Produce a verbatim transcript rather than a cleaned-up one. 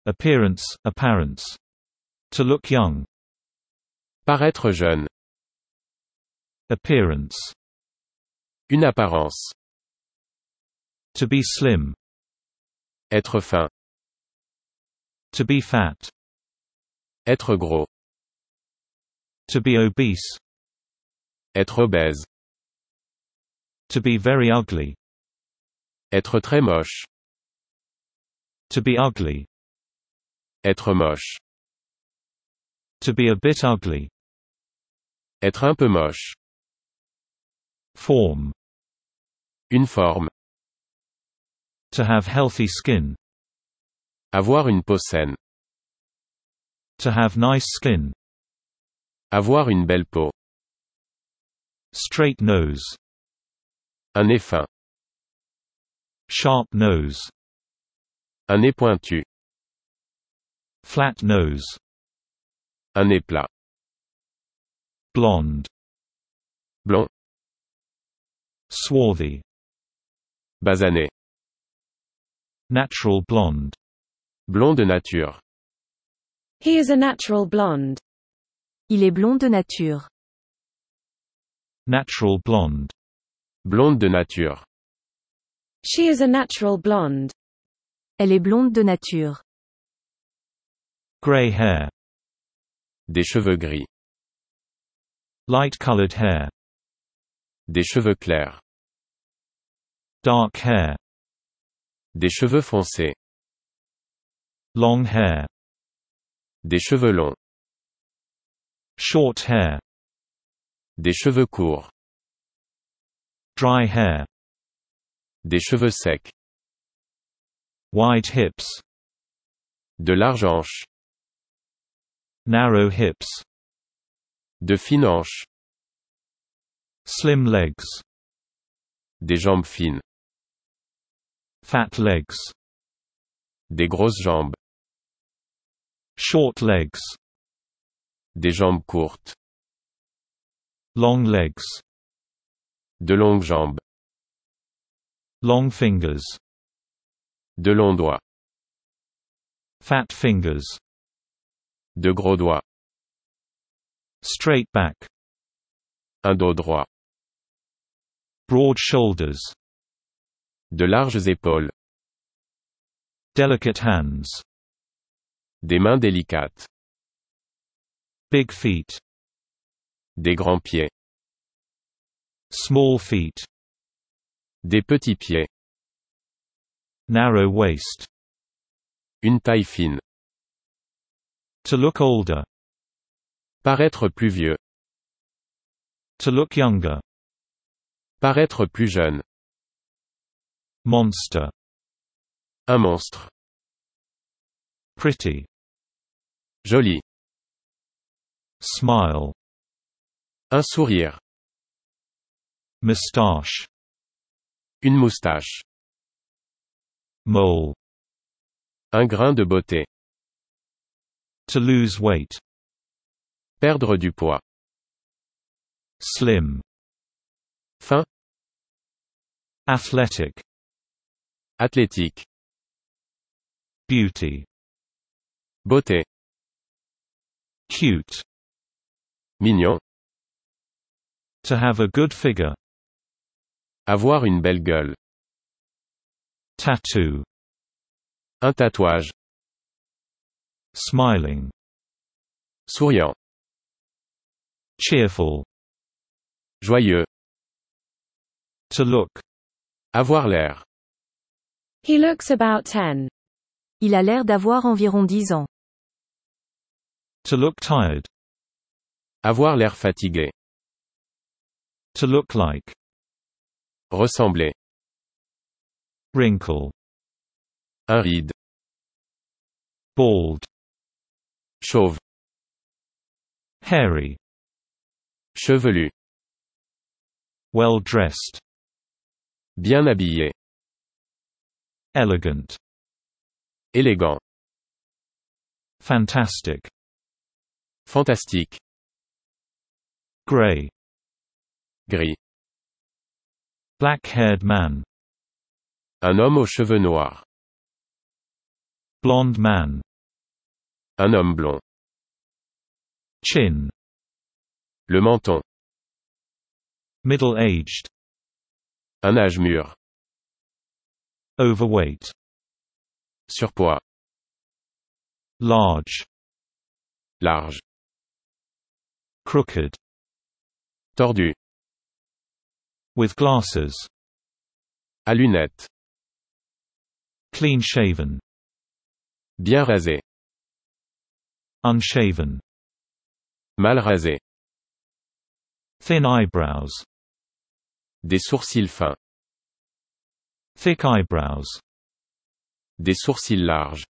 Appearance, apparence. To look young. Paraître jeune. Appearance. Une apparence. To be slim. Être fin. To be fat. Être gros. To be obese. Être obèse. To be very ugly. Être très moche. To be ugly. Être moche. To be a bit ugly. Être un peu moche. Form. Une forme. To have healthy skin. Avoir une peau saine. To have nice skin. Avoir une belle peau. Straight nose. Un nez fin. Sharp nose. Un nez pointu. Flat nose. Un nez plat. Blonde. Blond. Swarthy. Basané. Natural blonde. Blond de nature. He is a natural blonde. Il est blond de nature. Natural blonde. Blonde de nature. She is a natural blonde. Elle est blonde de nature. Gray hair. Des cheveux gris. Light-colored hair. Des cheveux clairs. Dark hair. Des cheveux foncés. Long hair. Des cheveux longs. Short hair. Des cheveux courts. Dry hair. Des cheveux secs. Wide hips. De larges hanches. Narrow hips. De fines hanches. Slim legs. Des jambes fines. Fat legs. Des grosses jambes. Short legs. Des jambes courtes. Long legs. De longues jambes. Long fingers. De longs doigts. Fat fingers. De gros doigts. Straight back. Un dos droit. Broad shoulders. De larges épaules. Delicate hands. Des mains délicates. Big feet. Des grands pieds. Small feet. Des petits pieds. Narrow waist. Une taille fine. To look older. Paraître plus vieux. To look younger. Paraître plus jeune. Monster. Un monstre. Pretty. Joli. Smile. Un sourire. Moustache. Une moustache. Mole. Un grain de beauté. To lose weight. Perdre du poids. Slim. Fin. Athletic. Athlétique. Beauty. Beauté. Cute. Mignon. To have a good figure. Avoir une belle gueule. Tattoo. Un tatouage. Smiling. Souriant. Cheerful. Joyeux. To look. Avoir l'air. He looks about ten. Il a l'air d'avoir environ dix ans. To look tired. Avoir l'air fatigué. To look like. Ressembler. Wrinkle. Un ride. Bald. Chauve. Hairy. Chevelu. Well dressed. Bien habillé. Elegant. Élégant. Fantastic. Fantastique. Gray. Gris. Black-haired man. Un homme aux cheveux noirs. Blonde man. Un homme blond. Chin. Le menton. Middle-aged. Un âge mûr. Overweight. Surpoids. Large. Large. Crooked. Tordu. With glasses. À lunettes. Clean-shaven. Bien rasé. Unshaven. Mal rasé. Thin eyebrows. Des sourcils fins. Thick eyebrows. Des sourcils larges.